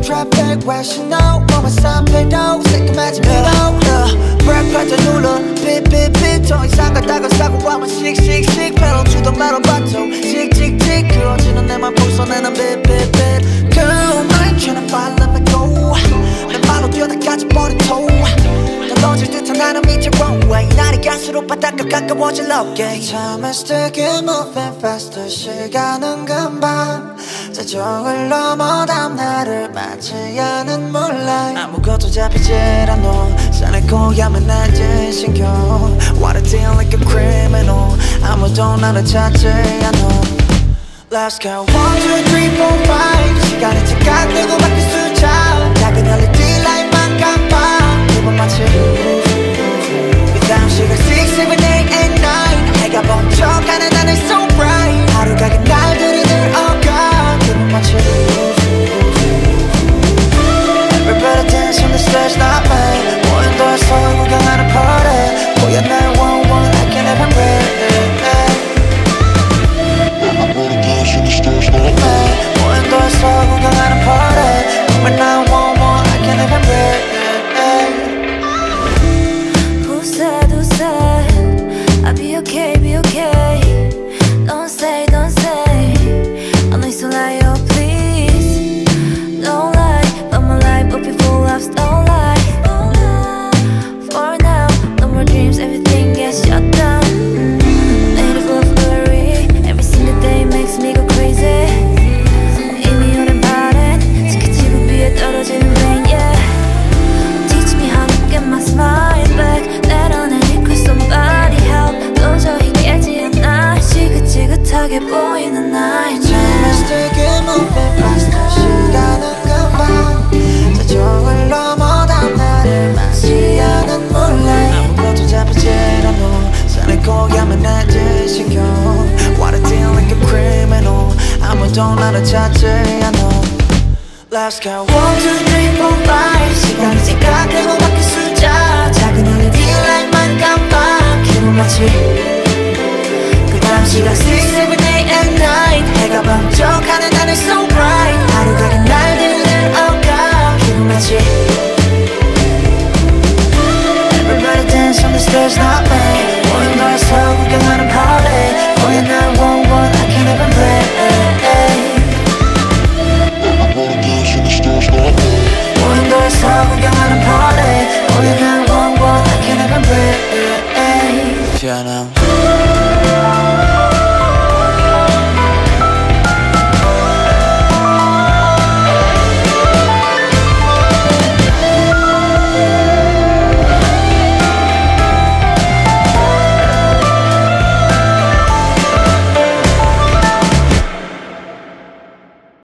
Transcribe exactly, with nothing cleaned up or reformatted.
traffic rational 몸은 쌈배도 새까매진 피로 브레이크를 눌러 삐삐삐 더 이상 가다가 사고 하면 씩씩씩 pedal to the metal button 찍찍찍 그어지는 내맘 부숴내는 삐삐삐 Girl I'm tryna find let me go 내 말로 뛰어나까지 버린 토 던질 듯한 나는 밑에 runway 날이 갈수록 바닥과 가까워질 okay Time is ticking moving faster 시간은 금방 자정을 넘어 다음 날을 맞지 않은 moonlight 아무것도 잡히질 않아 산에 고야만 날진 신경 What a deal like a criminal 아무도 나를 찾지 않아 Let's go one, two, three, four, five 시간이 착각되고 바뀔 숫자 작은 엘이디 라이트만 깜빡 기분 마치 그 다음 시간 six, seven, eight, and nine 해가 번쩍하는 하늘 so bright 하루가 긴 날들이 늘 어가 기분 마치 Everybody dance on the stage not me 무인도에서 구경하는 party 보여 nine one one I can't even breathe 무인도에서 구경하는 party 보면 nine one one I can't even breathe Who said, who said I'll be okay, be okay Don't say, don't say I know it's a lie, oh please Don't lie, but my life will be full of don't lie For now, no more dreams, everything gets shut down Native of glory Every single day makes me go crazy 이미 오랜 바랜 지켜지고 위에 떨어지는 rain, yeah Teach me how to get my smile back Let on and request somebody help 도저히 깨지 않아 지긋지긋하게 보이는 night Time is ticking moving faster 시간은 금방 자정을 넘어 다음 날을 맞지 않은 moonlight 아무것도 잡히질 않아 산에 고야만 날진 신경 What a deal like a criminal 아무도 나를 찾지 않아 Let's go one, two, three, four, five 시간이 착각되고 바뀔 숫자 작은 엘이디 라이트만 깜빡 기분 마치 그 다음 시간 six, seven, eight, and nine 해가 번쩍하는 하늘 so bright 하루가 긴 날들을 어가 기분 마치 Everybody dance on the stage not me 무인도에서 구경하는 party 보여 nine one one I can't even breathe 무인도에서 구경하는 party 보여 nine one one I can't even breathe Piano